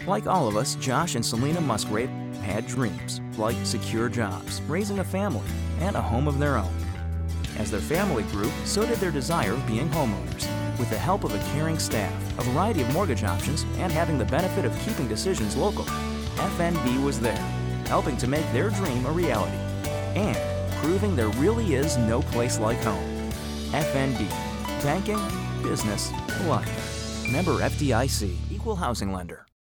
Like all of us, Josh and Selena Musgrave had dreams, like secure jobs, raising a family, and a home of their own. As their family grew, so did their desire of being homeowners. With the help of a caring staff, a variety of mortgage options, and having the benefit of keeping decisions local, FNB was there, helping to make their dream a reality, and proving there really is no place like home. FNB, banking, business, life. Member FDIC, Equal Housing Lender.